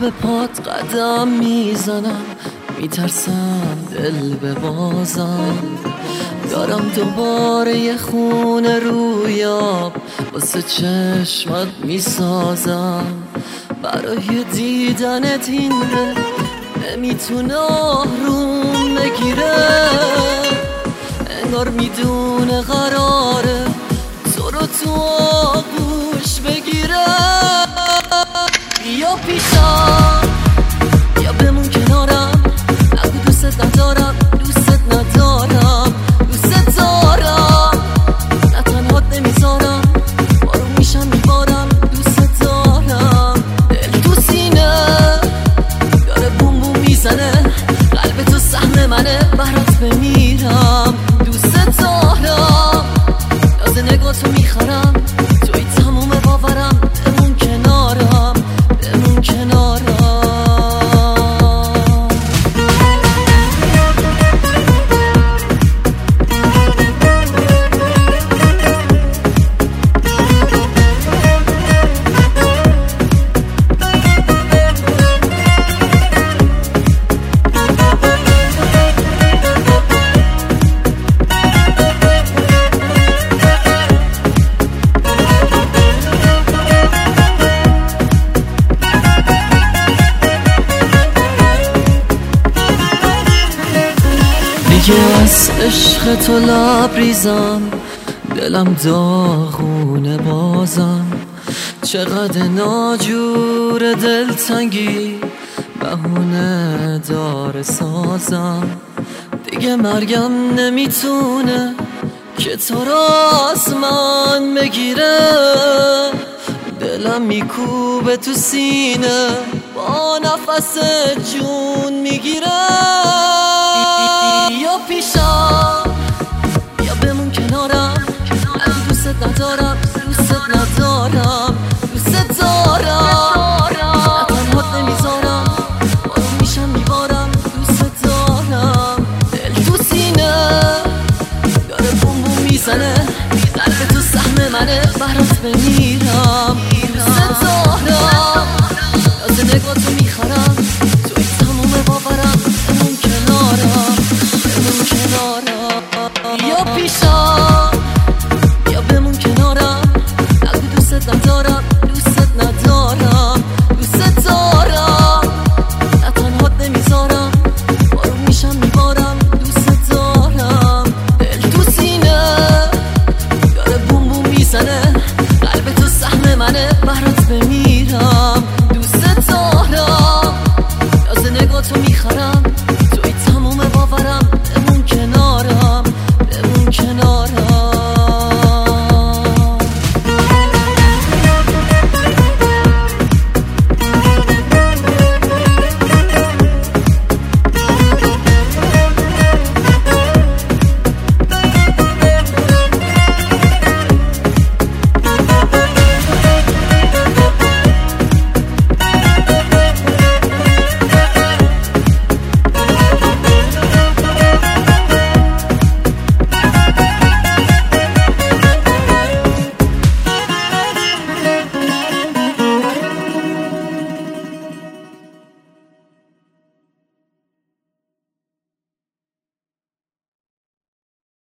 به پات قدم میزنم، میترسم دل ببازم. دارم دوباره یه خونه رویاب واسه چشمت میسازم. برای دیدنت این دل نمیتونه آروم بگیره، انگار میدونه قراره تو رو تو آغوش بگیره. یا پیشم یا بمون کنارم، نگو دوست ندارم، دوست ندارم، دوست دارم، نه تنهات نمیذارم، بارون میشم میبارم، دوست دارم. دل تو سینه داره بوم بوم میزنه، قلب تو سهم منه، برات بمیرم، دوست دارم. ناز نگاه تو میخرم، توی تموم باورم، بمون کنارم، بمون کنارم. دیگه از عشق تو لبریزم، دلم داغونه بازم. چقدر ناجور دلتنگی بهونه داره سازم. دیگه مرگم نمیتونه که تو را از من بگیره، دلم میکوبه تو سینه، با نفس جون میگیره. یا پیشم یا بمون کنارم، نگو دوست ندارم، دوست ندارم، دوست دارم، نه تنهات نمیذارم، بارون میشم میبارم، دوست دارم. دل تو سینه داره بوم بوم میزنه، قلب تو سهم منه، برات بمیرم، دوست دارم. ناز نگاه تو میخرم، توی تموم باورم، بمون کنارم، بمون کنارم. یا پیشم یا بمون کنارم، نگو دوست ندارم، دوست ندارم، دوست دارم، نه تنهات نمیذارم، بارون میشم میبارم، دوست دارم. دل تو سینه داره بوم بوم میزنه، قلب تو سهم منه، برات بمیرم، دوست دارم. ناز نگاه تو میخرم،